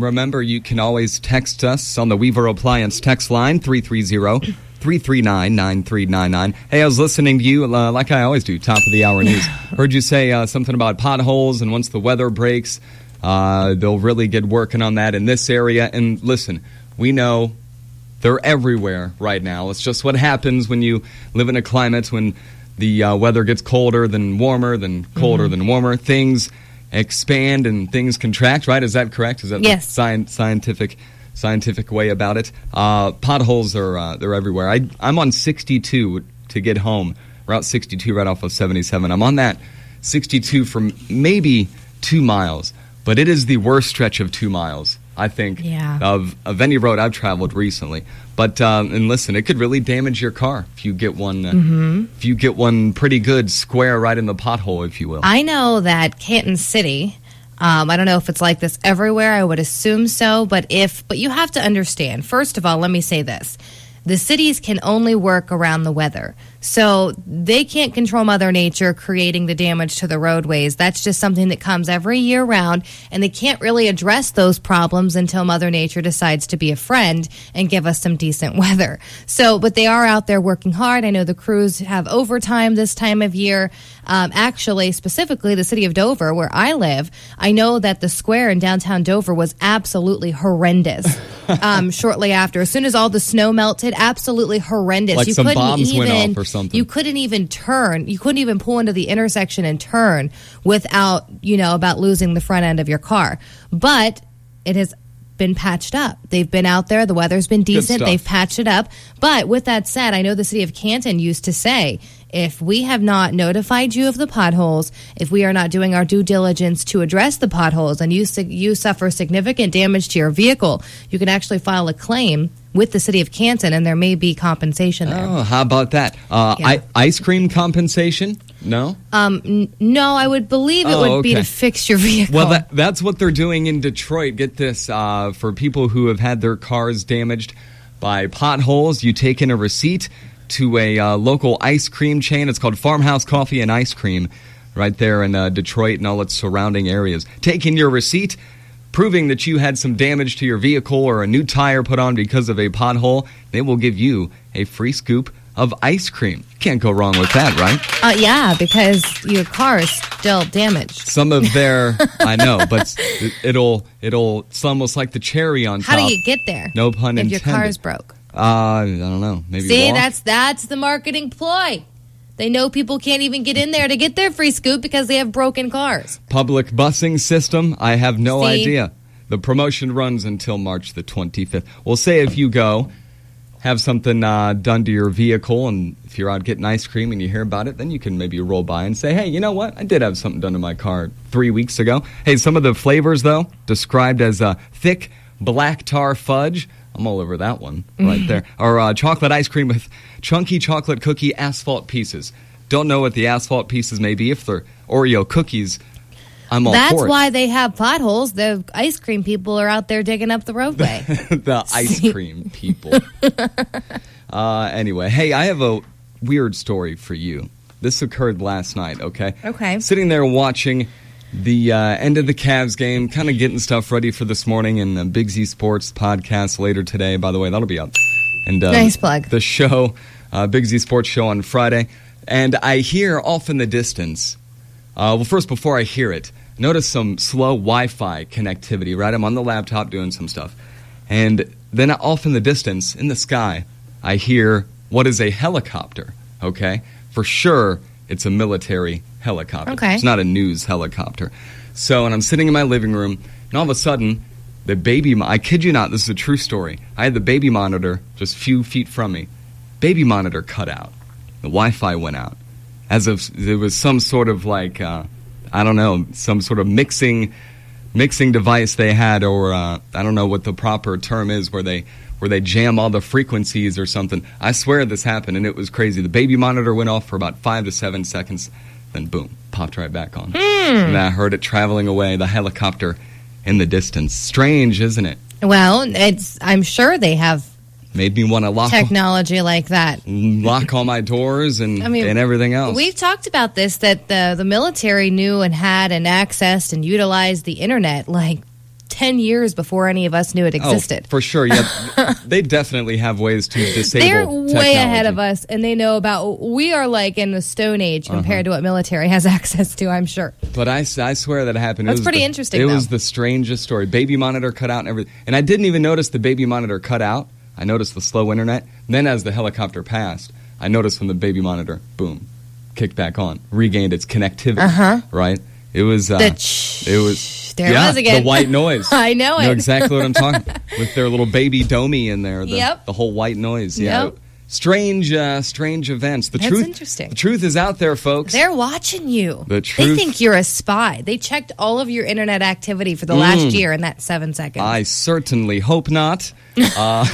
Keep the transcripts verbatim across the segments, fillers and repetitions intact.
remember, you can always text us on the Weaver Appliance text line, three three zero, three three nine, nine three nine nine. Hey, I was listening to you, uh, like I always do, top of the hour news. Heard you say uh, something about potholes, and once the weather breaks, uh, they'll really get working on that in this area. And listen, we know they're everywhere right now. It's just what happens when you live in a climate when the uh, weather gets colder than warmer, then colder mm-hmm. than warmer. Things expand and things contract, right? Is that correct? Is that yes. the sci- scientific scientific way about it? Uh, potholes are uh, they're everywhere. I, I'm on sixty-two to get home. Route sixty-two right off of seventy-seven. I'm on that sixty-two for maybe two miles, but it is the worst stretch of two miles, I think, yeah. of, of any road I've traveled recently. But um, and listen, it could really damage your car if you get one. Uh, mm-hmm. If you get one pretty good square right in the pothole, if you will. I know that Canton City. Um, I don't know if it's like this everywhere. I would assume so, but if but you have to understand. First of all, let me say this: the cities can only work around the weather. So they can't control Mother Nature creating the damage to the roadways. That's just something that comes every year round, and they can't really address those problems until Mother Nature decides to be a friend and give us some decent weather. So, but they are out there working hard. I know the crews have overtime this time of year. Um, actually, specifically the city of Dover, where I live, I know that the square in downtown Dover was absolutely horrendous um, shortly after. As soon as all the snow melted, absolutely horrendous. Like you some couldn't bombs even, went off or something. You couldn't even turn. You couldn't even pull into the intersection and turn without, you know, about losing the front end of your car. But it has been patched up. They've been out there. The weather's been decent. They've patched it up. But with that said, I know the city of Canton used to say, if we have not notified you of the potholes, if we are not doing our due diligence to address the potholes, and you you suffer significant damage to your vehicle, you can actually file a claim with the city of Canton, and there may be compensation there. Oh, how about that? Uh, Yeah. I, ice cream compensation? No? Um, n- no, I would believe it Oh, would be okay. to fix your vehicle. Well, that, that's what they're doing in Detroit. Get this, uh, for people who have had their cars damaged by potholes, you take in a receipt to a uh, local ice cream chain. It's called Farmhouse Coffee and Ice Cream right there in uh, Detroit and all its surrounding areas. Take in your receipt, proving that you had some damage to your vehicle or a new tire put on because of a pothole. They will give you a free scoop of ice cream. Can't go wrong with that, right? Uh, yeah, because your car is still damaged. Some of their, I know, but it'll, it'll, it's almost like the cherry on How top. do you get there? No pun if intended. your car is broke. Uh, I don't know. Maybe See, walk? that's that's the marketing ploy. They know people can't even get in there to get their free scoop because they have broken cars. Public busing system, I have no See? idea. The promotion runs until March the twenty-fifth. We'll say if you go, have something uh, done to your vehicle, and if you're out getting ice cream and you hear about it, then you can maybe roll by and say, hey, you know what? I did have something done to my car three weeks ago. Hey, some of the flavors, though, described as uh, thick black tar fudge. I'm all over that one right there. Or uh, chocolate ice cream with chunky chocolate cookie asphalt pieces. Don't know what the asphalt pieces may be. If they're Oreo cookies, I'm all That's for it. why they have potholes. The ice cream people are out there digging up the roadway. The ice cream people. uh, anyway, hey, I have a weird story for you. This occurred last night, okay? Okay. Sitting there watching the uh, end of the Cavs game, kind of getting stuff ready for this morning, and the Big Z Sports podcast later today. By the way, that'll be up. And uh, Nice plug. The show, uh, Big Z Sports show on Friday. And I hear off in the distance, uh, well, first, before I hear it, notice some slow Wi-Fi connectivity, right? I'm on the laptop doing some stuff. And then off in the distance, in the sky, I hear what is a helicopter, okay? For sure, it's a military helicopter. Okay. It's not a news helicopter. So, and I'm sitting in my living room, and all of a sudden, the baby, mo- I kid you not, this is a true story. I had the baby monitor just a few feet from me. Baby monitor cut out. The Wi-Fi went out. As if there was some sort of like, uh, I don't know, some sort of mixing mixing device they had, or uh, I don't know what the proper term is, where they where they jam all the frequencies or something. I swear this happened, and it was crazy. The baby monitor went off for about five to seven seconds, then boom, popped right back on. Mm. And I heard it traveling away, the helicopter in the distance. Strange, isn't it? Well, it's. I'm sure they have Made me want to lock technology like that. lock all my doors and I mean, and everything else. We've talked about this, that the, the military knew and had and accessed and utilized the internet like ten years before any of us knew it existed. Oh, for sure. Yeah, they definitely have ways to disable They're technology. way ahead of us, and they know about. We are like in the Stone Age compared Uh-huh. to what military has access to, I'm sure. But I, I swear that happened. That's it was pretty the, interesting, It though. was the strangest story. Baby monitor cut out and everything. And I didn't even notice the baby monitor cut out. I noticed the slow internet. Then as the helicopter passed, I noticed when the baby monitor, boom, kicked back on, regained its connectivity. Uh-huh. Right? It was. Uh, The ch- it was. There it yeah, was again. the white noise. I know You know it. exactly what I'm talking about. With their little baby domi in there. The, Yep. the whole white noise. Yeah. Yep. Strange, uh, strange events. The That's truth. interesting. The truth is out there, folks. They're watching you. The They truth- think you're a spy. They checked all of your internet activity for the last year in that seven seconds. Mm. I certainly hope not. Uh,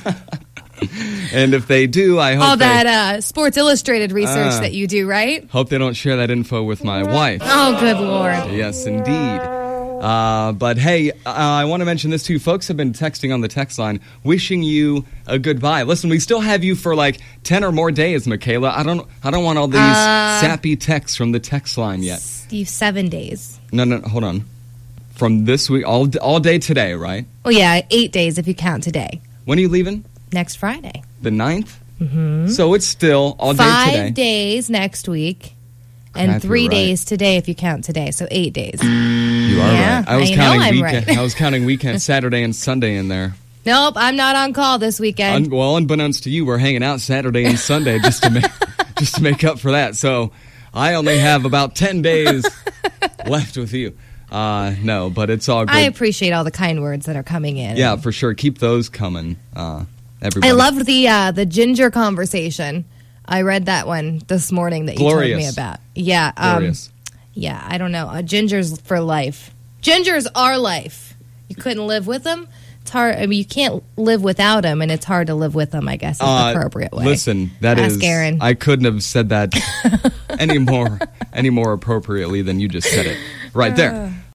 and if they do, I hope all they, that uh, Sports Illustrated research Ah. that you do, right? hope they don't share that info with my wife. Oh, good Lord. Yes, indeed. Uh, but hey, uh, I want to mention this too. Folks have been texting on the text line, wishing you a goodbye. Listen, we still have you for like ten or more days, Michaela. I don't, I don't want all these Uh, sappy texts from the text line yet. You seven days. No, no, hold on. From this week, all all day today, right? Well, yeah, eight days if you count today. When are you leaving? Next Friday. The ninth? Mm-hmm. So it's still all day Five today. days next week. And Crap, three you're right. days today if you count today. So eight days. You are Yeah, right. I was I know counting I'm weekend. right. I was counting weekend, Saturday and Sunday in there. Nope, I'm not on call this weekend. Un- well, unbeknownst to you, we're hanging out Saturday and Sunday just to make just to make up for that. So I only have about ten days left with you. Uh, no, but it's all good. I appreciate all the kind words that are coming in. yeah, for sure. Keep those coming. Uh, everybody. I loved the uh, the ginger conversation. I read that one this morning that you told me Glorious. about. Yeah, um, Glorious. yeah. I don't know. Uh, gingers for life. Gingers are life. You couldn't live with them. It's hard. I mean, you can't live without them, and it's hard to live with them. I guess is Uh, the appropriate way. Listen, that is. Ask Aaron. I couldn't have said that any more any more appropriately than you just said it right there.